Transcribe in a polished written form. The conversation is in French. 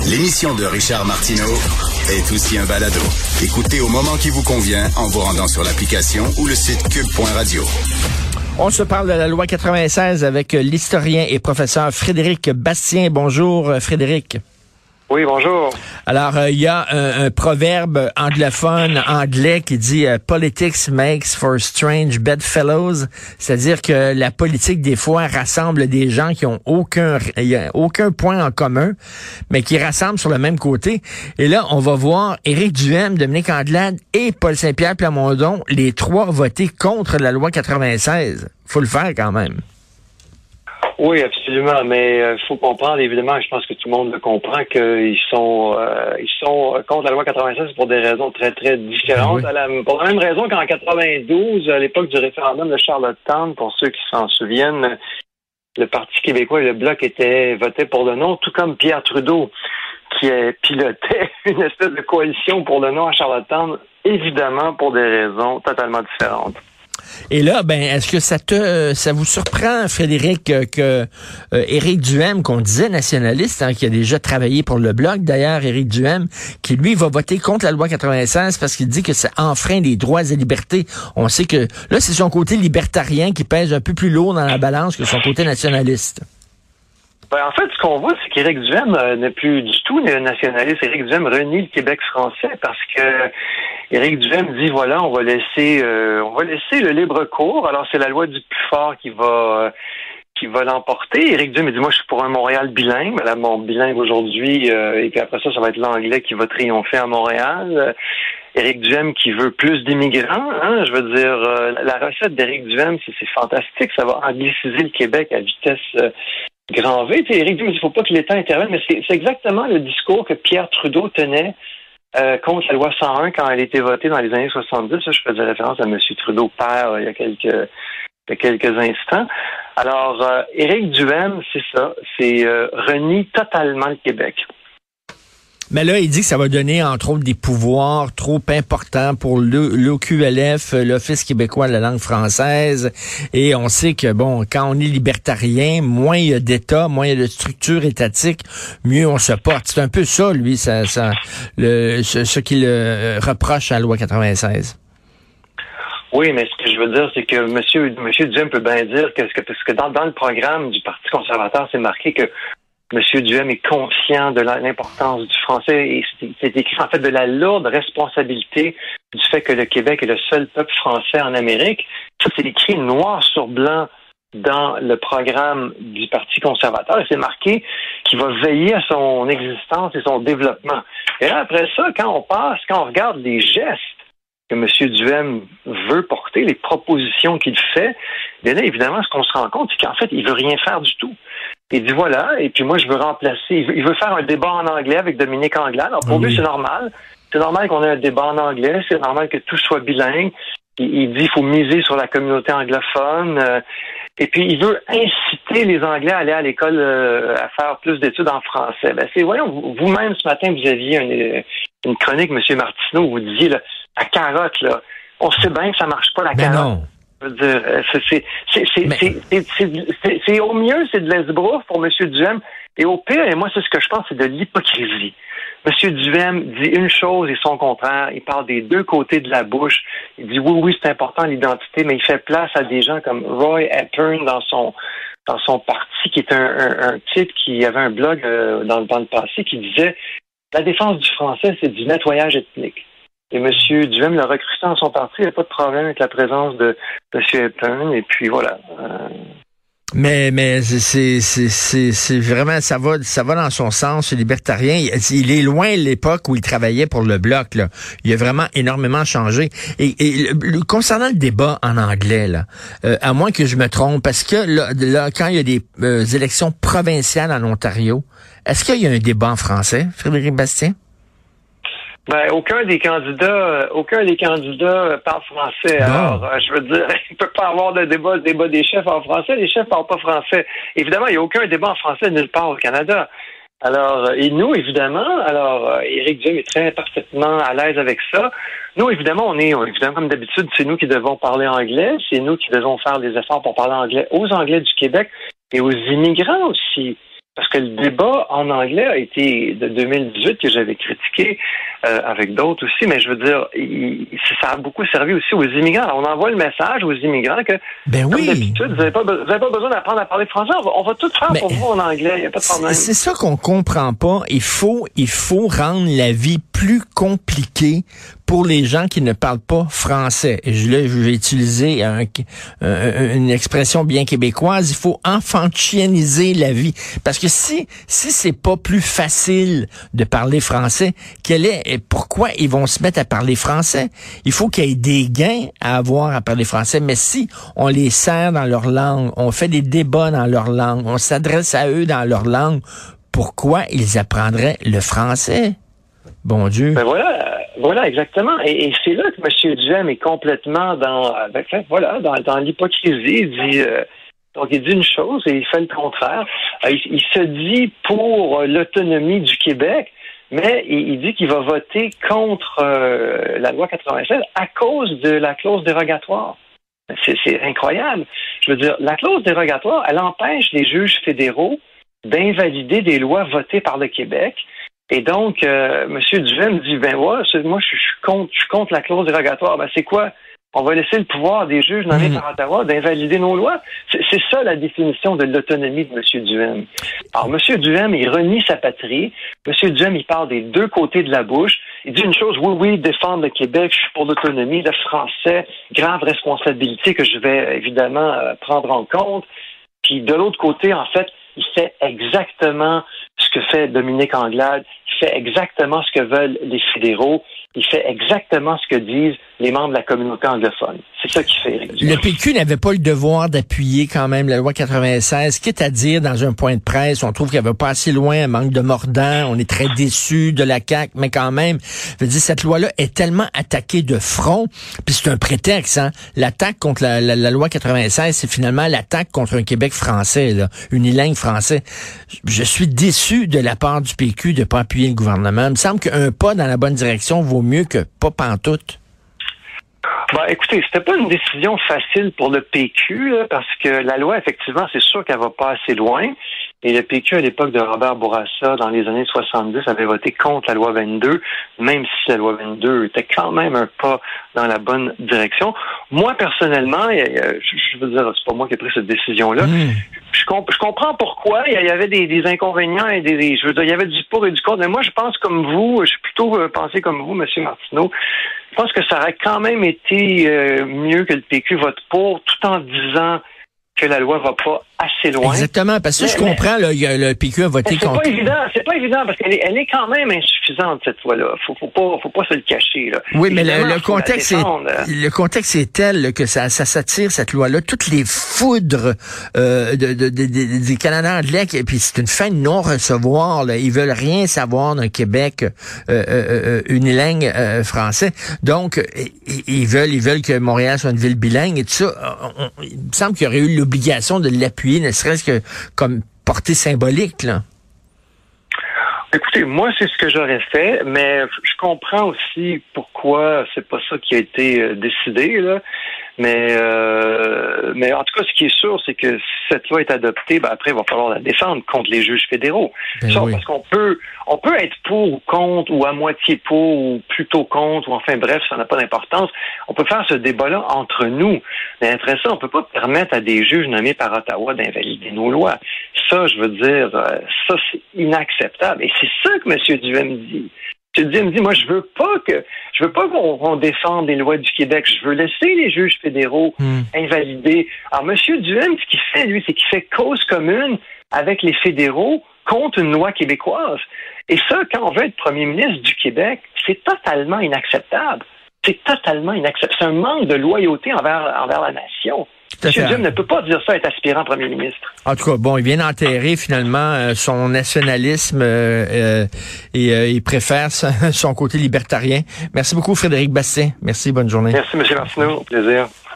L'émission de Richard Martineau est aussi un balado. Écoutez au moment qui vous convient en vous rendant sur l'application ou le site cube.radio. On se parle de la loi 96 avec l'historien et professeur Frédéric Bastien. Bonjour Frédéric. Oui, bonjour. Alors, il y a un proverbe anglophone anglais qui dit « Politics makes for strange bedfellows », c'est-à-dire que la politique, des fois, rassemble des gens qui ont aucun point en commun, mais qui rassemblent sur le même côté. Et là, on va voir Éric Duhaime, Dominique Anglade et Paul Saint-Pierre Plamondon, les trois voter contre la loi 96. Faut le faire quand même. Oui, absolument, mais il faut comprendre, évidemment, je pense que tout le monde le comprend, qu'ils sont contre la loi 96 pour des raisons très, très différentes. Oui. Pour la même raison qu'en 92, à l'époque du référendum de Charlottetown, pour ceux qui s'en souviennent, le Parti québécois et le Bloc votaient pour le non, tout comme Pierre Trudeau, qui pilotait une espèce de coalition pour le non à Charlottetown, évidemment pour des raisons totalement différentes. Et là, est-ce que ça vous surprend, Frédéric, que Éric Duhaime, qu'on disait nationaliste, qui a déjà travaillé pour le Bloc, d'ailleurs, Éric Duhaime, qui lui va voter contre la loi 96 parce qu'il dit que ça enfreint les droits et libertés. On sait que là, c'est son côté libertarien qui pèse un peu plus lourd dans la balance que son côté nationaliste. En fait, ce qu'on voit, c'est qu'Éric Duhaime n'est plus du tout nationaliste. Éric Duhaime renie le Québec français parce que Éric Duhaime dit, voilà, on va laisser le libre cours. Alors, c'est la loi du plus fort qui va l'emporter. Éric Duhaime dit, moi, je suis pour un Montréal bilingue. Là, mon bilingue aujourd'hui, et puis après ça va être l'anglais qui va triompher à Montréal. Éric Duhaime qui veut plus d'immigrants, je veux dire, la recette d'Éric Duhaime, c'est fantastique. Ça va angliciser le Québec à vitesse grand V. Éric Duhaime, il ne faut pas que l'État intervienne, mais c'est exactement le discours que Pierre Trudeau tenait contre la loi 101 quand elle a été votée dans les années 70. Ça, je faisais référence à M. Trudeau père il y a quelques instants. Alors, Éric Duhaime, c'est ça, renie totalement le Québec. Mais là, il dit que ça va donner, entre autres, des pouvoirs trop importants pour l'OQLF, l'Office québécois de la langue française. Et on sait que, quand on est libertarien, moins il y a d'État, moins il y a de structures étatiques, mieux on se porte. C'est un peu ça, lui, ce qu'il reproche à la loi 96. Oui, mais ce que je veux dire, c'est que M. Duhaime peut bien dire parce que dans le programme du Parti conservateur, c'est marqué que M. Duhaime est conscient de l'importance du français et c'est écrit en fait de la lourde responsabilité du fait que le Québec est le seul peuple français en Amérique. Ça, c'est écrit noir sur blanc dans le programme du Parti conservateur et c'est marqué qu'il va veiller à son existence et son développement. Et là, après ça, quand on regarde les gestes que M. Duhaime veut porter, les propositions qu'il fait, bien là, évidemment, ce qu'on se rend compte, c'est qu'en fait, il veut rien faire du tout. Il dit voilà, et puis moi je veux remplacer, il veut faire un débat en anglais avec Dominique Anglade. Alors pour lui c'est normal. C'est normal qu'on ait un débat en anglais, c'est normal que tout soit bilingue. Il dit qu'il faut miser sur la communauté anglophone. Et puis il veut inciter les Anglais à aller à l'école à faire plus d'études en français. Voyons, vous-même ce matin vous aviez une chronique, M. Martineau, où vous disiez là, la carotte, là, on sait bien que ça marche pas la carotte. Non. Je veux dire, c'est au mieux, c'est de l'esbrouf pour M. Duhaime. Et au pire, et moi, c'est ce que je pense, c'est de l'hypocrisie. M. Duhaime dit une chose et son contraire. Il parle des deux côtés de la bouche. Il dit oui, c'est important l'identité, mais il fait place à des gens comme Roy Hepburn dans son parti, qui est un type qui avait un blog dans le passé qui disait la défense du français, c'est du nettoyage ethnique. Et M. Duhaime l'a recruté dans son parti. Il n'y a pas de problème avec la présence de M. Hepburn. Et puis voilà. Mais c'est vraiment, ça va dans son sens, libertarien. Il est loin de l'époque où il travaillait pour le Bloc, là. Il a vraiment énormément changé. Et concernant le débat en anglais, là, à moins que je me trompe, parce que là quand il y a des élections provinciales en Ontario, est-ce qu'il y a un débat en français, Frédéric Bastien? Aucun des candidats parle français. Non. Alors, je veux dire, il peut pas avoir de débat des chefs en français. Les chefs parlent pas français. Évidemment, il n'y a aucun débat en français nulle part au Canada. Alors, et nous, évidemment, Éric Duhaime est très parfaitement à l'aise avec ça. Nous, évidemment, évidemment, comme d'habitude, c'est nous qui devons parler anglais. C'est nous qui devons faire des efforts pour parler anglais aux Anglais du Québec et aux immigrants aussi. Parce que le débat en anglais a été de 2018 que j'avais critiqué avec d'autres aussi, mais je veux dire, ça a beaucoup servi aussi aux immigrants. Alors, on envoie le message aux immigrants que, comme d'habitude, vous n'avez pas besoin d'apprendre à parler français. On va tout faire pour vous en anglais. Il n'y a pas de problème. C'est ça qu'on comprend pas. Il faut rendre la vie plus compliquée pour les gens qui ne parlent pas français. Et je vais utiliser une expression bien québécoise. Il faut enfantianiser la vie. Parce que si c'est pas plus facile de parler français, pourquoi ils vont se mettre à parler français? Il faut qu'il y ait des gains à avoir à parler français. Mais si on les sert dans leur langue, on fait des débats dans leur langue, on s'adresse à eux dans leur langue, pourquoi ils apprendraient le français? Bon Dieu. Ben voilà, exactement. Et c'est là que M. Duhem est complètement dans l'hypocrisie. Il dit une chose et il fait le contraire. Il se dit pour l'autonomie du Québec, mais il dit qu'il va voter contre la loi 96 à cause de la clause dérogatoire. C'est incroyable. Je veux dire, la clause dérogatoire, elle empêche les juges fédéraux d'invalider des lois votées par le Québec. Et donc, M. Duhem dit, moi, je suis contre la clause dérogatoire. Ben, c'est quoi? On va laisser le pouvoir des juges nommés par Ottawa d'invalider nos lois. C'est ça la définition de l'autonomie de M. Duhem. Alors, M. Duhem, il renie sa patrie. M. Duhem, il parle des deux côtés de la bouche. Il dit une chose, oui, défendre le Québec, je suis pour l'autonomie, le français, grave responsabilité que je vais évidemment prendre en compte. Puis de l'autre côté, en fait, il fait exactement ce que fait Dominique Anglade, il fait exactement ce que veulent les fédéraux, il fait exactement ce que disent les membres de la communauté anglophone. C'est ça qui fait Éric Duhem. Le PQ n'avait pas le devoir d'appuyer quand même la loi 96, quitte à dire dans un point de presse, on trouve qu'elle va pas assez loin, un manque de mordant, on est très déçus de la CAQ, mais quand même, je veux dire, cette loi-là est tellement attaquée de front, puis c'est un prétexte, hein. L'attaque contre la loi 96, c'est finalement l'attaque contre un Québec français, là, unilingue français. Je suis déçu de la part du PQ de pas appuyer le gouvernement. Il me semble qu'un pas dans la bonne direction vaut mieux que pas pantoute. Écoutez, c'était pas une décision facile pour le PQ, là, parce que la loi, effectivement, c'est sûr qu'elle va pas assez loin. Et le PQ, à l'époque de Robert Bourassa, dans les années 70, avait voté contre la loi 22, même si la loi 22 était quand même un pas dans la bonne direction. Moi, personnellement, je veux dire, c'est pas moi qui ai pris cette décision-là. Je comprends pourquoi. Il y avait des inconvénients et je veux dire, il y avait du pour et du contre. Mais moi, je pense comme vous, je suis plutôt pensé comme vous, M. Martineau. Je pense que ça aurait quand même été mieux que le PQ vote pour, tout en disant que la loi va pas assez loin. Exactement, parce que je comprends, là, le PQ a voté contre. C'est pas évident, parce qu'elle est quand même insuffisante, cette loi-là. Faut pas se le cacher, là. Oui, mais le contexte est tel là, que ça s'attire, cette loi-là, toutes les foudres des Canadiens anglais, et puis c'est une fin de non-recevoir, là. Ils veulent rien savoir d'un Québec unilingue français. Donc, ils veulent que Montréal soit une ville bilingue et tout ça. Il me semble qu'il y aurait eu l'obligation de l'appuyer, ne serait-ce que comme portée symbolique, là. Écoutez, moi, c'est ce que j'aurais fait, mais je comprends aussi pourquoi c'est pas ça qui a été décidé, là. Mais en tout cas, ce qui est sûr, c'est que si cette loi est adoptée, après, il va falloir la défendre contre les juges fédéraux. Parce qu'on peut être pour ou contre, ou à moitié pour, ou plutôt contre, ou enfin bref, ça n'a pas d'importance. On peut faire ce débat-là entre nous. Mais après ça, on peut pas permettre à des juges nommés par Ottawa d'invalider nos lois. Ça, je veux dire, ça, c'est inacceptable. Et c'est ça que M. Duhem dit. M. Duhem dit, moi, je veux pas qu'on défende les lois du Québec. Je veux laisser les juges fédéraux invalider. Alors, M. Duhem, ce qu'il fait, lui, c'est qu'il fait cause commune avec les fédéraux contre une loi québécoise. Et ça, quand on veut être premier ministre du Québec, c'est totalement inacceptable. C'est totalement inacceptable. C'est un manque de loyauté envers la nation. M. Duhem ne peut pas dire ça, être aspirant premier ministre. En tout cas, bon, il vient d'enterrer finalement son nationalisme et il préfère son côté libertarien. Merci beaucoup, Frédéric Bastien. Merci, bonne journée. Merci, M. Martineau. Au plaisir.